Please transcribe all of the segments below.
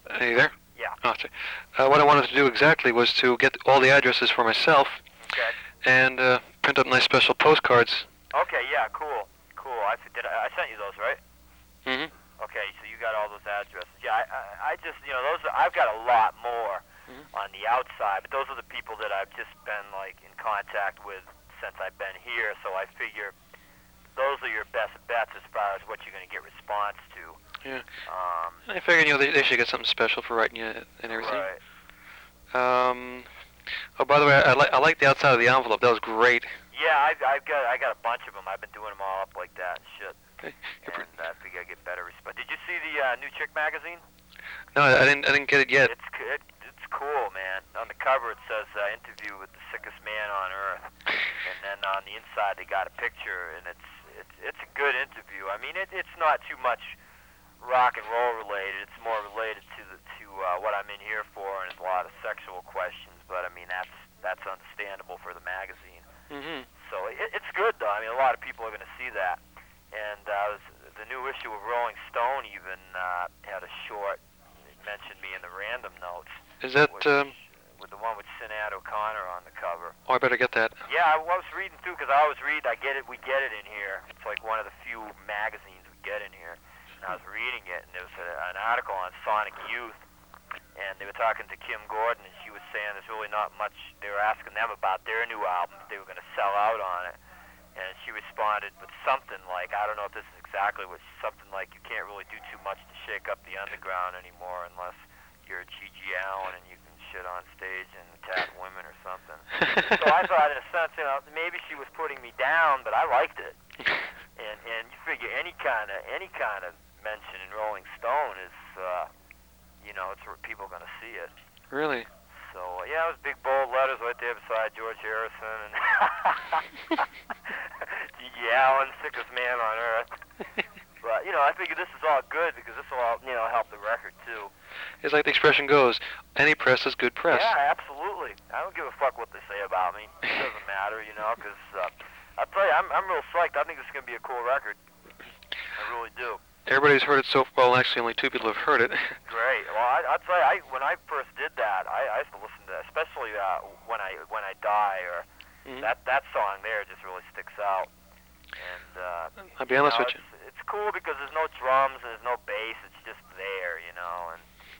Are you there? Yeah. Oh, sorry. What I wanted to do exactly was to get all the addresses for myself Okay. and print up nice special postcards. Okay. Yeah. Cool. Cool. I sent you those, right? Mm-hmm. Okay. So you got all those addresses. Yeah. I just those I've got a lot more Mm-hmm. on the outside, but those are the people that I've just been like in contact with since I've been here. So I figure those are your best bets as far as what you're going to get response to. Yeah. I figured they should get something special for writing you and everything. Right. Oh, by the way, I like the outside of the envelope. That was great. Yeah, I got a bunch of them. I've been doing them all up like that and shit. Okay. And I figure I get better response. Did you see the new Chick magazine? No, I didn't get it yet. It's cool, man. On the cover it says interview with the sickest man on earth, and then on the inside they got a picture, and it's a good interview. I mean, it's not too much rock and roll related. It's more related to what I'm in here for, and it's a lot of sexual questions. But I mean, that's understandable for the magazine. Mm-hmm. So it's good though. I mean, a lot of people are going to see that. And the new issue of Rolling Stone even had a short. It mentioned me in the random notes. Is that With the one with Sinead O'Connor on the cover. Oh, I better get that. Yeah, I was reading through because I always read. I get it. We get it in here. It's like one of the few magazines we get in here. And I was reading it, and there was an article on Sonic Youth, and they were talking to Kim Gordon, and she was saying there's really not much. They were asking them about their new album, if they were going to sell out on it, and she responded with something like, I don't know if this is exactly what, something like, you can't really do too much to shake up the underground anymore unless you're G.G. Allen and you can shit on stage and attack women or something. So I thought, in a sense, maybe she was putting me down, but I liked it. And you figure any kind of mention in Rolling Stone is, it's where people are going to see it. Really? So yeah, it was big bold letters right there beside George Harrison and G.G. Allen, sickest man on earth. But I figure this is all good because this will all help the record too. It's like the expression goes, any press is good press. Yeah, absolutely. I don't give a fuck what they say about me. It doesn't matter, because I'll tell you, I'm real psyched. I think this is gonna be a cool record. I really do. Everybody's heard it so well. Actually, only 2 people have heard it. Great. Well, I'll tell you, when I first did that, I used to listen to that, especially when I die, or that song there just really sticks out. And I'll be honest with you. It's cool because there's no drums and there's no bass. It's just there, And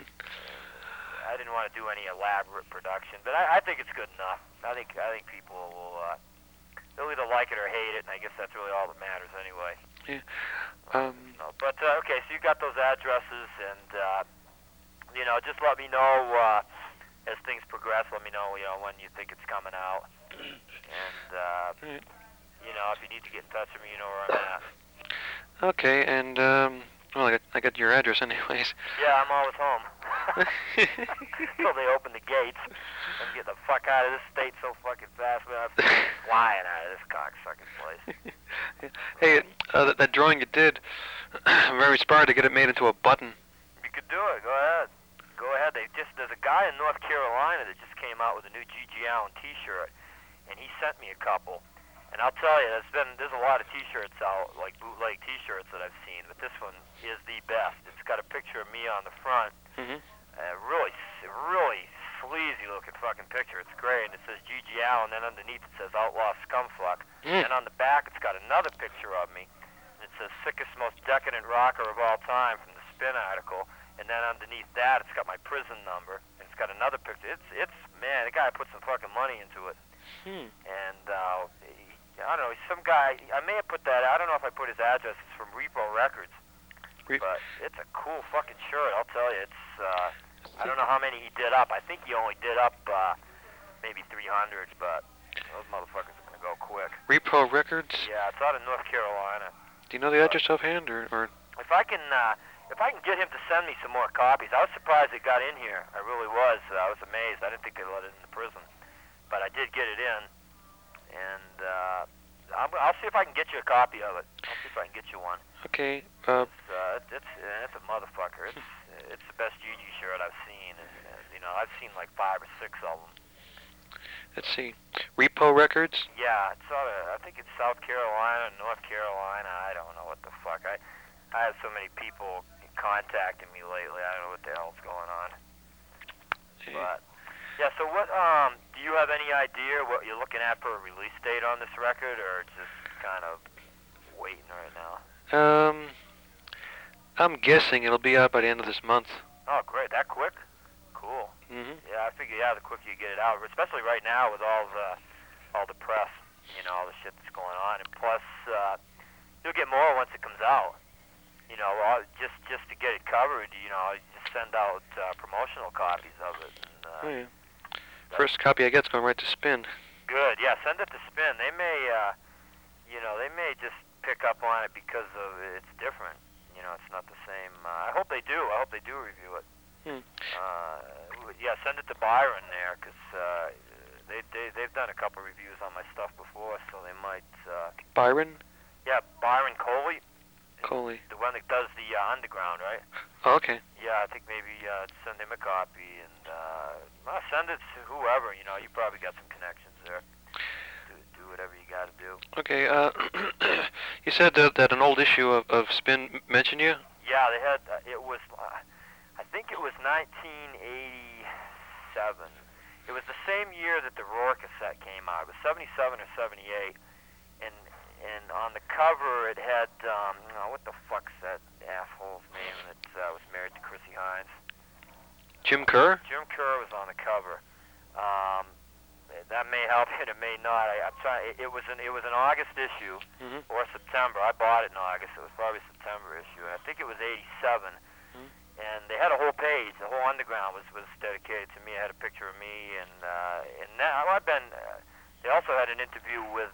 I didn't want to do any elaborate production, but I think it's good enough. I think people will they'll either like it or hate it, and I guess that's really all that matters anyway. Yeah. But okay, so you got those addresses, and just let me know as things progress. Let me know, when you think it's coming out, and if you need to get in touch with me, you know where I'm at. Okay, and well, I got your address anyways. Yeah, I'm always home. Until they open the gates and get the fuck out of this state so fucking fast. Man, I'm flying out of this cocksucking place. Hey, that drawing you did, I'm very inspired to get it made into a button. You could do it. Go ahead. Go ahead. There's a guy in North Carolina that just came out with a new G.G. Allen T-shirt, and he sent me a couple. And I'll tell you, there's a lot of T-shirts out, like bootleg T-shirts that I've seen, but this one is the best. It's got a picture of me on the front. Mm-hmm. Really sleazy looking fucking picture. It's great, and it says G.G. Allen, and then underneath it says Outlaw Scumfuck. And on the back it's got another picture of me, and it says sickest, most decadent rocker of all time from the Spin article. And then underneath that it's got my prison number, and it's got another picture. It's man, the guy put some fucking money into it. And I don't know, some guy, I may have put that, I don't know if I put his address, it's from Repo Records. But it's a cool fucking shirt, I'll tell you. It's, I don't know how many he did up. I think he only did up maybe 300, but those motherfuckers are going to go quick. Repo Records? Yeah, it's out of North Carolina. Do you know the address offhand, or? If I can get him to send me some more copies. I was surprised it got in here. I really was. I was amazed. I didn't think they let it in the prison. But I did get it in. And I'll see if I can get you a copy of it. I'll see if I can get you one. Okay. It's a motherfucker. It's the best G.G. shirt I've seen. And, I've seen like 5 or 6 of them. Let's see. Repo Records? Yeah, it's I think it's South Carolina, North Carolina. I don't know what the fuck. I have so many people contacting me lately. I don't know what the hell's going on. Hey. But yeah, so what? Do you have any idea what you're looking at for a release date on this record, or just kind of waiting right now? I'm guessing it'll be out by the end of this month. Oh, great! That quick? Cool. Mhm. Yeah, I figure the quicker you get it out, especially right now with all the press, all the shit that's going on, and plus you'll get more once it comes out. Just to get it covered, you just send out promotional copies of it. And, Oh, yeah. First copy I get's going right to Spin. good. Yeah, send it to Spin. They may, they may just pick up on it because of it's different. It's not the same. I hope they do. I hope they do review it. Yeah, send it to Byron there, because they've done a couple reviews on my stuff before, so they might. Byron? Yeah, Byron Coley. Coley. The one that does the Underground, right? Oh, okay. Yeah, I think maybe send him a copy, and send it to whoever. You probably got some connections there. Do whatever you got to do. Okay, you said that an old issue of Spin mentioned you? Yeah, they had. It was. I think it was 1987. It was the same year that the Roar cassette came out. It was 77 or 78, and on the cover it had what the fuck's that asshole's name that was married to Chrissy Hines? Jim Kerr? Jim Kerr was on the cover. That may help it, it may not. I'm trying. It was an August issue or September. I bought it in August. It was probably a September issue. I think it was 87. And they had a whole page. The whole Underground was dedicated to me. I had a picture of me, and now I've been. They also had an interview with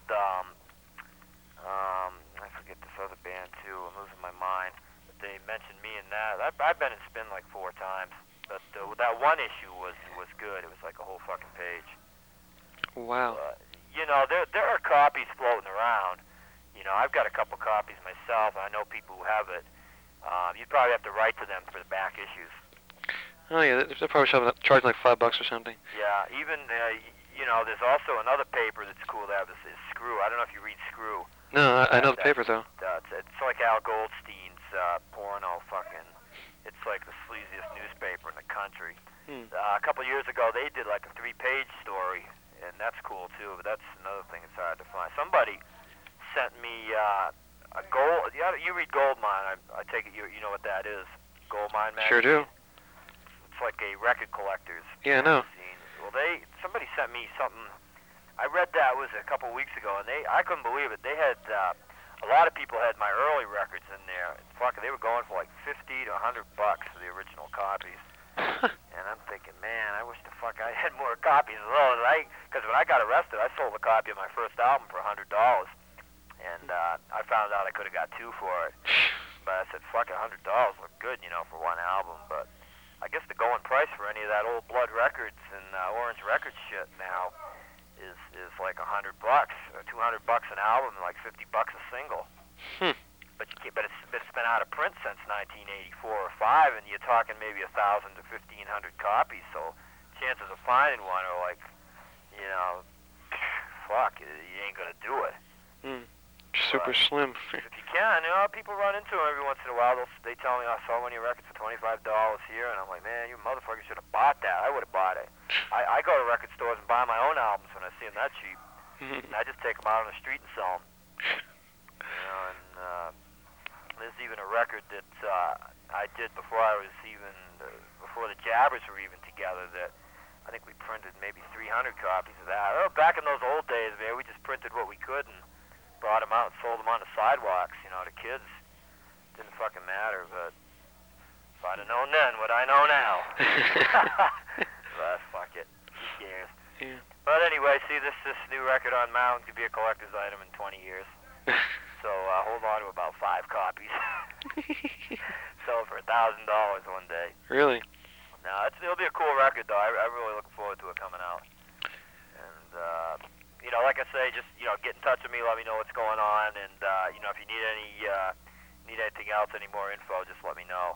I forget this other band too. I'm losing my mind. But they mentioned me in that. I've been in Spin like 4 times. But that one issue was good. It was like a whole fucking page. Wow. There are copies floating around. I've got a couple copies myself. I know people who have it. You'd probably have to write to them for the back issues. Oh yeah, they're probably charging like $5 or something. Yeah, even there's also another paper that's cool to have is Screw. I don't know if you read Screw. No, I know the paper though. It's like Al Goldstein's porno fucking. It's like the sleaziest newspaper in the country. A couple years ago, they did like a 3-page story, and that's cool too. But that's another thing that's hard to find. Somebody sent me a gold. Yeah, you read Goldmine. I take it you know what that is. Goldmine magazine. Sure do. It's like a record collector's Yeah, I know. magazine. Well, somebody sent me something. I read that was a couple weeks ago, and I couldn't believe it. They had a lot of people had my early records in there. Fuck, they were going for like $50 to $100 for the original copies. And I'm thinking, man, I wish the fuck I had more copies of those. Because when I got arrested, I sold a copy of my first album for $100. And I found out I could have got 2 for it. But I said, fuck it, $100 look good, for one album. But I guess the going price for any of that old Blood Records and Orange Records shit now is like $100 or $200 an album, and like $50 a single. But it's been out of print since 1984 or 5, and you're talking maybe 1,000 to 1,500 copies. So chances of finding one are like, fuck, you ain't gonna do it. Super slim. If you can, people run into them every once in a while. They tell me, I saw one of your records for $25 here, and I'm like, man, you motherfucker should have bought that. I would have bought it. I go to record stores and buy my own albums when I see them that cheap. And I just take them out on the street and sell them. And there's even a record that I did before before the Jabbers were even together, that I think we printed maybe 300 copies of that. Oh, back in those old days, man, we just printed what we could and brought them out and sold them on the sidewalks, to kids. Didn't fucking matter, but if I'd have known then what I know now. But fuck it. Who cares? Yeah. But anyway, see, this new record on Mountain could be a collector's item in 20 years. So hold on to about 5 copies. Sell it for $1,000 one day. Really? No, it'll be a cool record, though. I really look forward to it coming out. And, like I say, just, get in touch with me, let me know what's going on, and, if you need anything else, any more info, just let me know.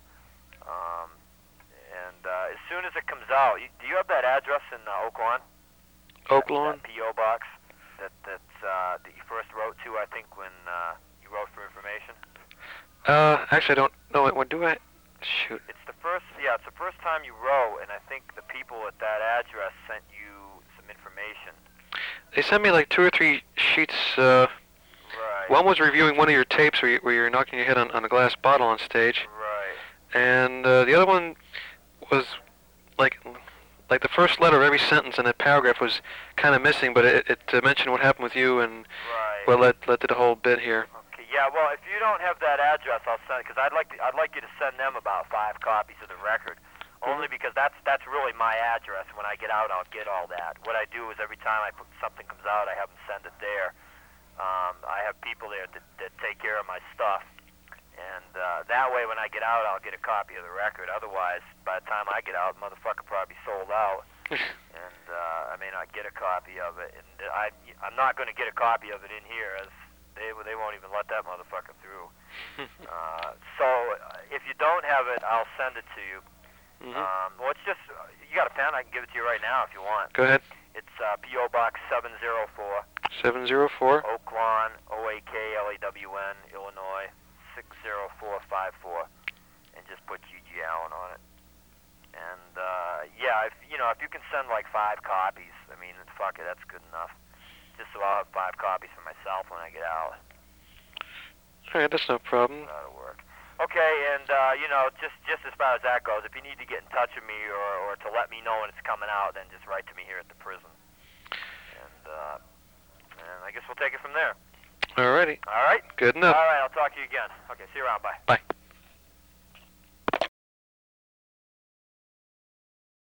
And as soon as it comes out, do you have that address in Oak Lawn? Oak Lawn? That P.O. box that you first wrote to, I think, when you wrote for information? Actually, I don't know it. When do I? Shoot. It's the first time you wrote, and I think the people at that address sent you some information. They sent me like 2 or 3 sheets. Right. One was reviewing one of your tapes where you're knocking your head on a glass bottle on stage. Right. And the other one was like the first letter of every sentence in that paragraph was kind of missing, but it mentioned what happened with you and Right. well, let did the whole bit here. Okay. Yeah. Well, if you don't have that address, I'll send it because I'd like you to send them about 5 copies of the record. Only because that's really my address. When I get out, I'll get all that. What I do is every time something comes out, I have them send it there. I have people there that take care of my stuff, and that way when I get out, I'll get a copy of the record. Otherwise, by the time I get out, motherfucker probably sold out. And I may not get a copy of it. And I'm not going to get a copy of it in here, as they won't even let that motherfucker through. So if you don't have it, I'll send it to you. Well, it's just, you got a pen? I can give it to you right now if you want. Go ahead. It's P.O. Box 704. 704. Oak Lawn, OAKLAWN, Illinois, 60454. And just put G.G. Allen on it. And, yeah, if you can send like 5 copies, I mean, fuck it, that's good enough. Just so I'll have 5 copies for myself when I get out. All right, that's no problem. That'll work. Okay, and just as far as that goes, if you need to get in touch with me or to let me know when it's coming out, then just write to me here at the prison, and I guess we'll take it from there. All righty. All right. Good enough. All right, I'll talk to you again. Okay, see you around. Bye. Bye.